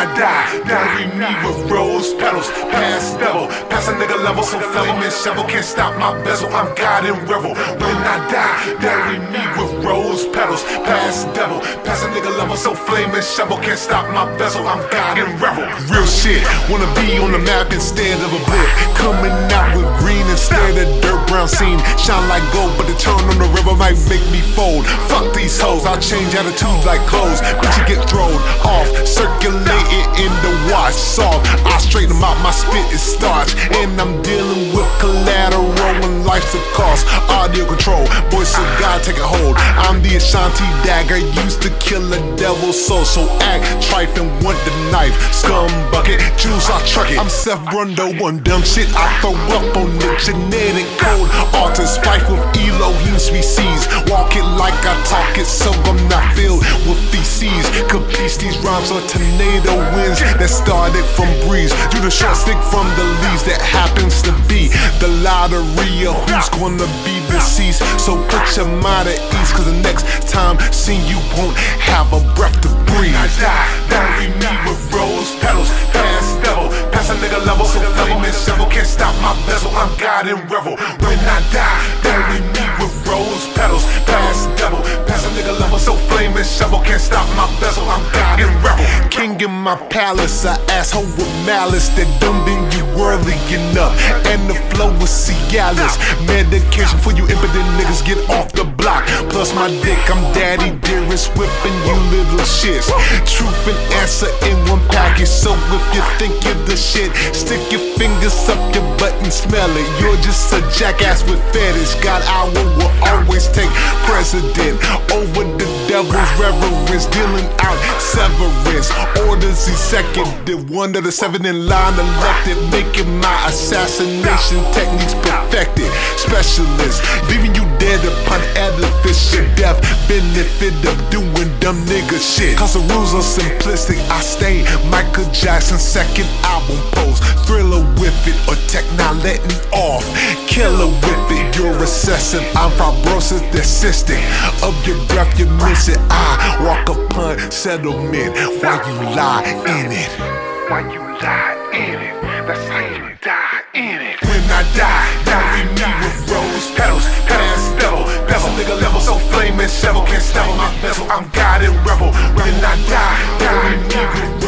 I die, bury me with rose petals. Past devil, past a nigga level, so flaming shovel can't stop my bezel. I'm God in revel. When I die, bury me with rose petals. Past devil, past a nigga level, so flaming shovel can't stop my bezel. I'm God in revel. Real shit, wanna be on the map instead of a blip. Coming out with green instead of dirt brown scene. Shine like gold, but the turn on the river might make me fold. Fuck these hoes, I'll change attitudes like clothes. Bitch, you get thrown off, circulating in the wash. Soft, I straighten them out, my spit is starch. And I'm dealing with collateral when life's a cost. Audio control, voice of God take a hold. I'm the Ashanti dagger, used to kill a devil's soul. So act, trife and want the knife. Scum bucket, juice, I truck it. I'm Seth Brundo, one dumb shit I throw up on the genetic code. Alter spike with Elohim species. Walk it like I talk it, so I'm not filled with feces. Complete these rhymes or tornado winds that started from breeze. Do the short stick from the leaves that happens to be the lottery of who's gonna be deceased. So put your mind at ease, cause the next time see you won't have a breath to breathe. When I die, bury me with rose petals. Past devil, past a nigga level, so flaming shovel can't stop my bezel. I'm God in revel. When I die, bury me with rose petals. Past devil, past a nigga level, so flaming shovel can't stop my bezel. I'm God in revel. King in my palace, I asshole with malice that don't deem you worldly enough. And the flow was Cialis, medication for you impotent niggas, get off the block. Plus my dick, I'm daddy dearest, whipping you little shits. Truth and answer in one package. So if you think you're the shit, stick your fingers up your butt and smell it. You're just a jackass with fetish. God, I will always take precedent over the devil's reverence, dealing out severance. Orders executive, one of the seven in line elected, making my assassination techniques perfected. Specialist, leaving you dead upon edifice. Your death benefit of doing dumb nigga shit. Cause the rules are simplistic. I stay Michael Jackson's second album post. Thriller with it or tech not letting off. Killer with it, you're recessive. I'm fibrosis, the cystic. Of your breath, you miss it. I walk upon settlement while you lie in it. While you lie in it, that's how you die in it. When I die, bury me with rose petals. Past devil, past a nigga level, so flaming shovel can't stop my bezel. I'm God in revel. When I die, bury me with